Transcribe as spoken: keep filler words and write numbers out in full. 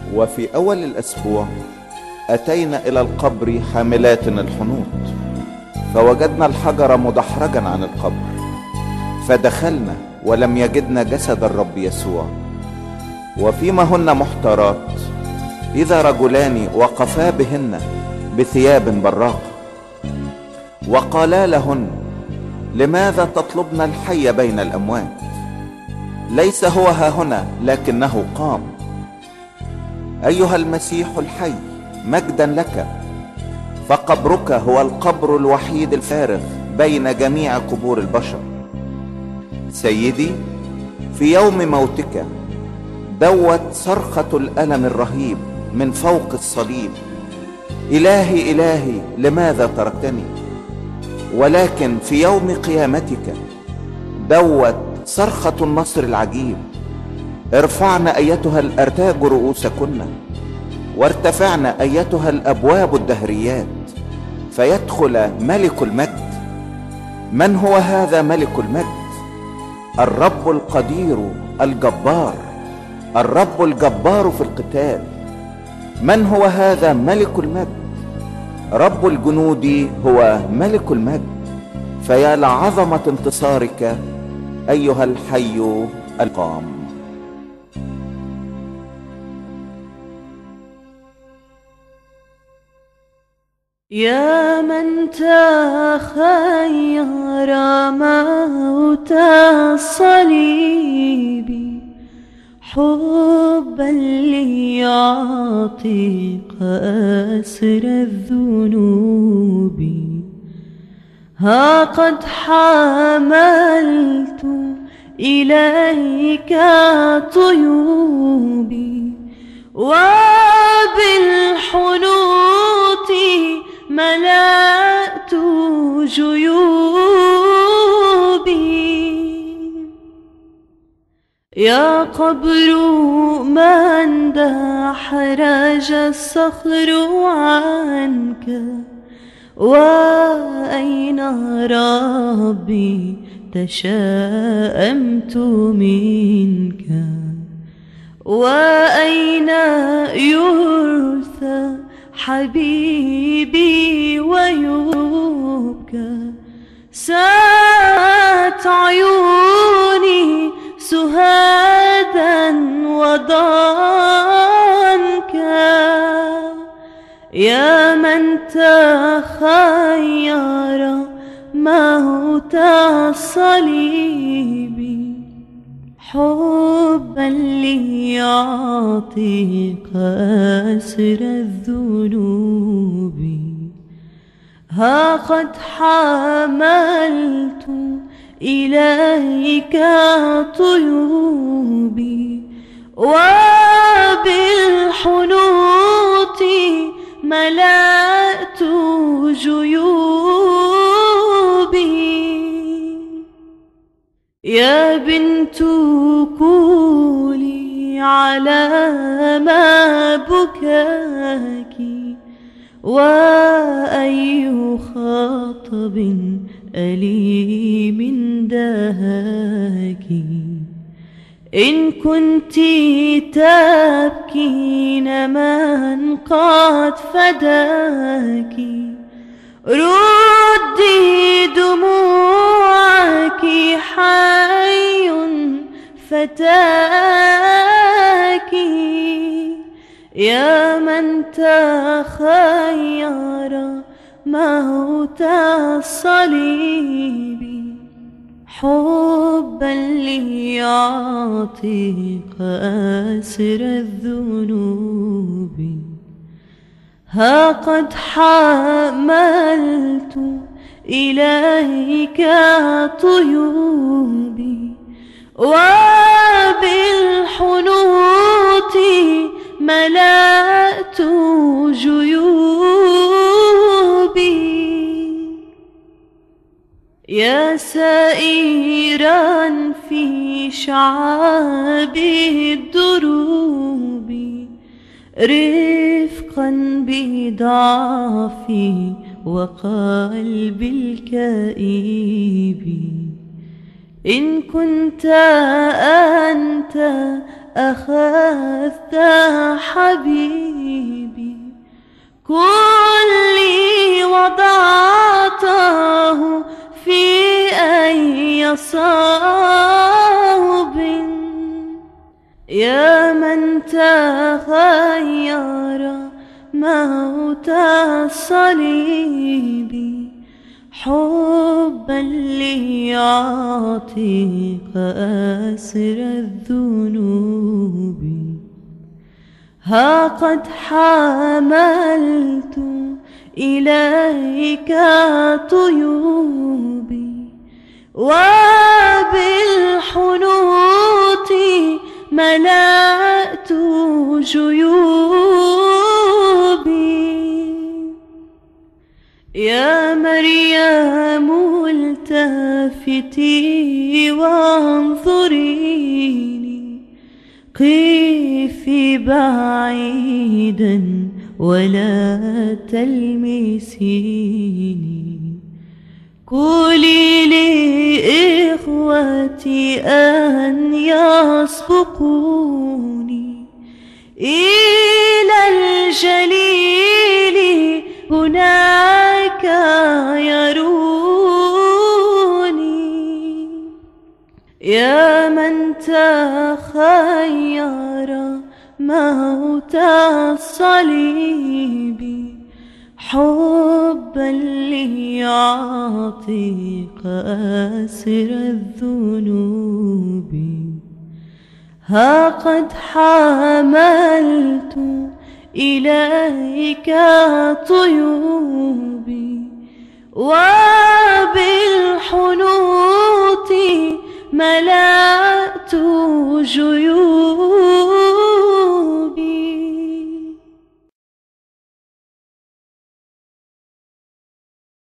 وفي أول الأسبوع أتينا إلى القبر حاملات الحنوط، فوجدنا الحجر مدحرجا عن القبر، فدخلنا ولم يجدنا جسد الرب يسوع. وفيما هن محتارات إذا رجلان وقفا بهن بثياب براقة، وقالا لهن: لماذا تطلبن الحي بين الأموات؟ ليس هو هاهنا لكنه قام. أيها المسيح الحي، مجدا لك، فقبرك هو القبر الوحيد الفارغ بين جميع قبور البشر. سيدي، في يوم موتك دوت صرخة الألم الرهيب من فوق الصليب: إلهي إلهي لماذا تركتني؟ ولكن في يوم قيامتك دوت صرخة النصر العجيب: ارفعنا أيتها الأرتاج رؤوسكن، وارتفعنا أيتها الأبواب الدهريات، فيدخل ملك المجد. من هو هذا ملك المجد؟ الرب القدير الجبار، الرب الجبار في القتال. من هو هذا ملك المجد؟ رب الجنود هو ملك المجد. فيا لعظمة انتصارك أيها الحي القام. يا من تخير موت الصليب حبا ليعتق أسر الذنوب، ها قد حملت إليك طيوبي، وبالحنوط ملأت جيوبي. يا قبر من دحرج الصخر عنك، وأين ربي تشاءمت منك، وأين يرثى حبيبي ويبكى؟ سات عيوني سهادا وضنكا. يا من تخير موت الصليب حبا ليعتق أسر الذنوب، ها قد حملت إليك طيوبي، وبالحنوط ملأت جيوبي. يا بنت كولي على ما بكاك، وأي خاطب أليم دهاك. إن كنت تبكين من قد فداك، ردي دموعك، حي فتاك. يا من تخير موت الصليب حبا ليعتق أسر الذنوب، ها قد حملت إليك طيوبي، وبالحنوط ملأت جيوبي. يا سائرا في شعاب الدروب، رفقا بضعفي وقلبي الكئيب. إن كنت أنت أخذت حبيبي كلي وضعته في أي صوب يا من تخير موت الصليب حبا ليعتق أسر الذنوب ها قد حملت إليك طيوبي وبالحنوط ملأت جيوبي يا مريم التفتي وانظريني قفي بعيدا ولا تلمسيني قولي لإخوتي أن يسبقوني إلى الجليل هناك يروني يا من تخير موت الصليب حبا ليعتق أسر الذنوب ها قد حملت إليك طيوبي وبالحنوط ملأت جيوبي